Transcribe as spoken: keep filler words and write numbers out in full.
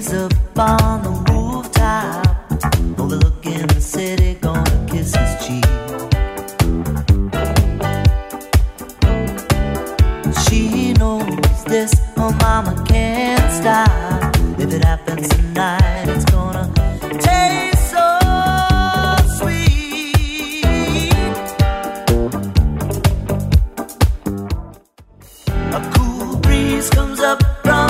up on the rooftop, overlooking the city, gonna kiss his cheek. She knows this, her mama can't stop. If it happens tonight, it's gonna taste so sweet. A cool breeze comes up from